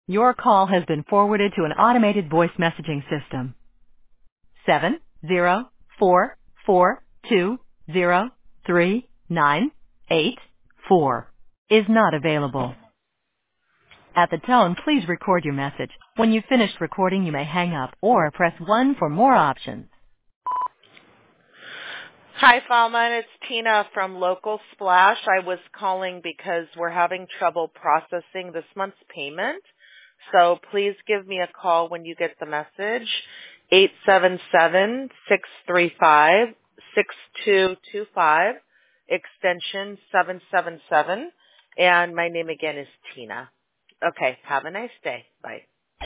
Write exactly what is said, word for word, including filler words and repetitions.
Your call has been forwarded to an automated voice messaging system. Seven zero four four two zero three nine eight four is not available. At the tone, please record your message. When you've finished recording, you may hang up or press one for more options. Hi, Falman. It's Tina from Local Splash. I was calling because we're having trouble processing this month's payment. So please give me a call when you get the message. eight seven seven, six three five, six two two five, extension seven seven seven. And my name again is Tina. Okay, have a nice day. Bye.